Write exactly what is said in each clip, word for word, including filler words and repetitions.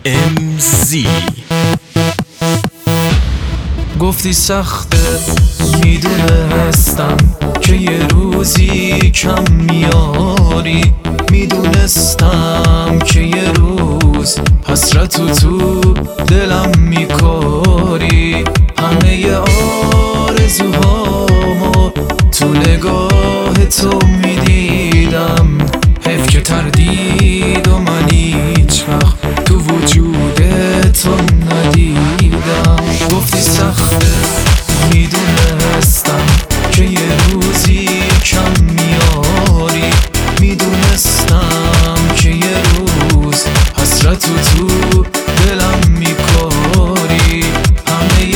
ام زی. گفتی سخته میدونستم که یه روزی کم میاری، میدونستم که یه روز حسرتو تو دلم میکاری. همه آرزوهامو تو نگاه تو میدیدم، حیف که تردید و من هیچ وقت تو وجود تو ندیدم. گفتی سخته میدونستم که یه روزی کم میاری، میدونستم که یه روز حسرتو تو دلم میکاری. همه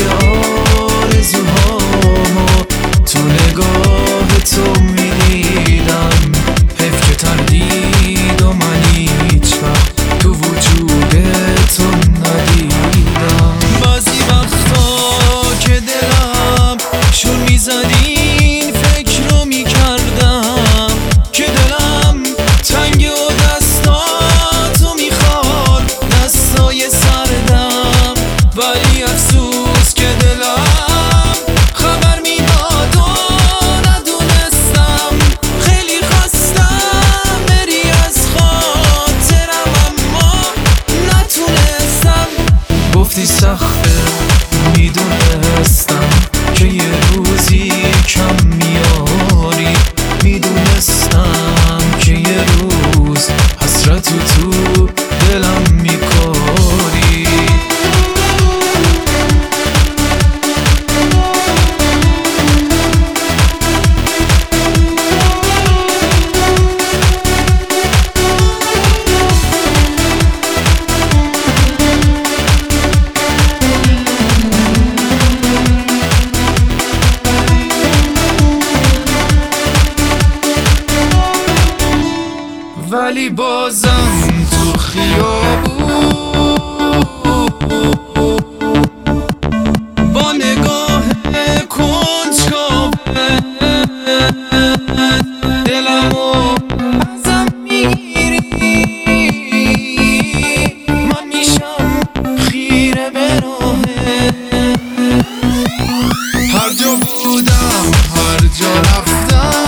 آرزوهامو تو نگاه تو میدیدم، حیف که تردید و من هیچ وقت تو وجود تو ندیدم. بعضی وقتا که دلم شور میزدی این فکر رو میکردم که دلم تنگ و دستاتو میخواد، دستای سردم. ولی افسوس که دلم خبر میداد و ندونستم. خیلی خواستم بری از خاطرم اما نتونستم. گفتی سخته میدونستم که یه روزی کم میاری، میدونستم که یه روز حسرتو تو دلم میکاری. ولی بازم تو خیابون با نگاه کنجکاوه دلمو ازم میگیری. من میشم خیره به راهه، هر جا بودم هر جا رفتم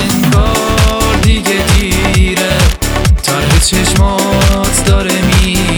چشمات داره می